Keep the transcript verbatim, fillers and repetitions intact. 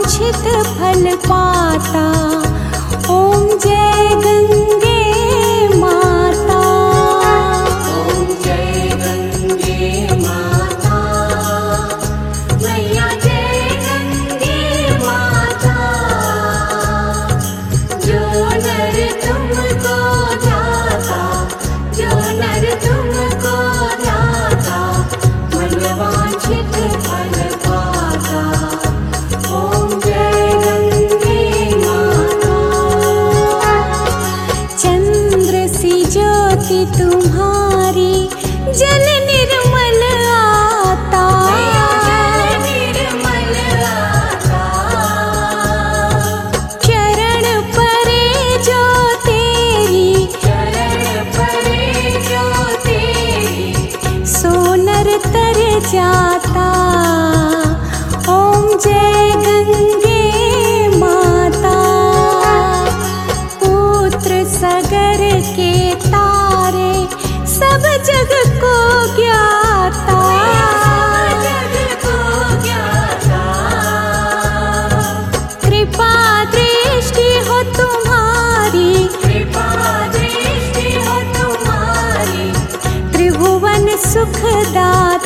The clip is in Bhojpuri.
वांछित फल पाता। ओम जय गंगे माता। ओम जय गंगे माता, मैया जय गंगे माता। जो नर तुमको जाता, जो नर तुमको जाता, मन वांछित फल पाता। ओम जय गंगे माता। चंद्र सी ज्योति तुम्हारी, जल निर्मल आता। जल निर्मल आता। चरण परे जो तेरी, चरण परे जो तेरी, सोनर तर जाता। ओम जय गंगे माता। पुत्र सगर के तारे, सब जग को ज्ञाता। जग को ज्ञाता। कृपा दृष्टि हो तुम्हारी, कृपा दृष्टि हो तुम्हारी, त्रिभुवन सुखदाता।